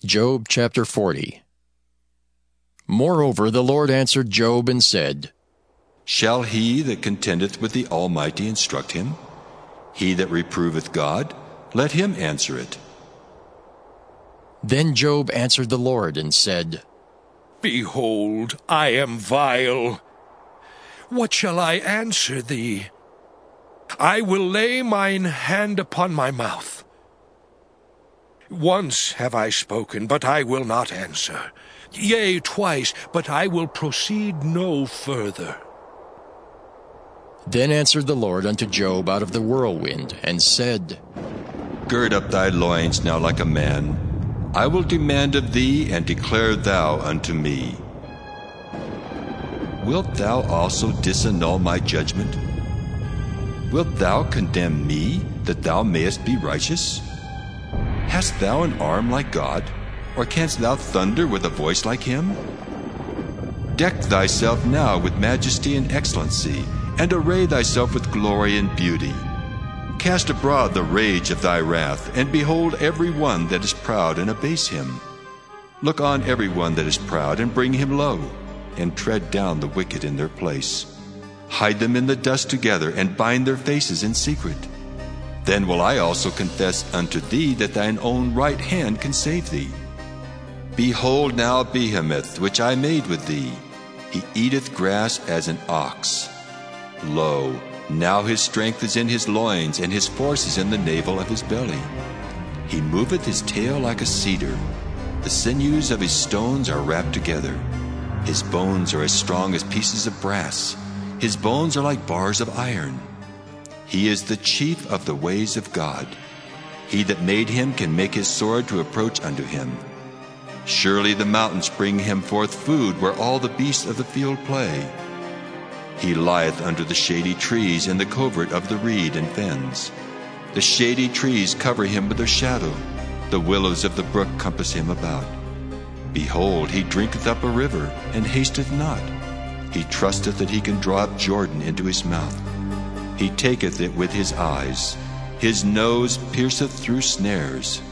Job chapter 40. Moreover, the Lord answered Job and said, Shall he that contendeth with the Almighty instruct him? He that reproveth God, let him answer it. Then Job answered the Lord and said, Behold, I am vile. What shall I answer thee? I will lay mine hand upon my mouth. Once have I spoken, but I will not answer. Yea, twice, but I will proceed no further. Then answered the Lord unto Job out of the whirlwind, and said, Gird up thy loins now like a man. I will demand of thee, and declare thou unto me. Wilt thou also disannul my judgment? Wilt thou condemn me, that thou mayest be righteous? Hast thou an arm like God, or canst thou thunder with a voice like him? Deck thyself now with majesty and excellency, and array thyself with glory and beauty. Cast abroad the rage of thy wrath, and behold every one that is proud, and abase him. Look on every one that is proud, and bring him low, and tread down the wicked in their place. Hide them in the dust together, and bind their faces in secret. Then will I also confess unto thee that thine own right hand can save thee. Behold now Behemoth, which I made with thee. He eateth grass as an ox. Lo, now his strength is in his loins, and his force is in the navel of his belly. He moveth his tail like a cedar. The sinews of his stones are wrapped together. His bones are as strong as pieces of brass. His bones are like bars of iron. He is the chief of the ways of God. He that made him can make his sword to approach unto him. Surely the mountains bring him forth food, where all the beasts of the field play. He lieth under the shady trees in the covert of the reed and fens. The shady trees cover him with their shadow. The willows of the brook compass him about. Behold, he drinketh up a river, and hasteth not. He trusteth that he can draw up Jordan into his mouth. He taketh it with his eyes. His nose pierceth through snares.